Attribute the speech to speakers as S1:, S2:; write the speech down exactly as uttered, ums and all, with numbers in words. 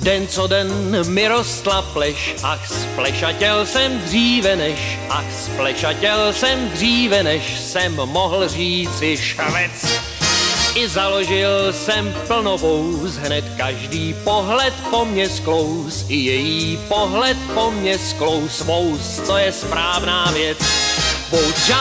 S1: Den co den mi rostla pleš, ach splešatěl jsem dříve než, ach splešatěl jsem dříve než jsem mohl říci švec. I založil jsem plnovouz, hned každý pohled po mně sklous, i její pohled po mně sklous, vouz, co je správná věc. Vouz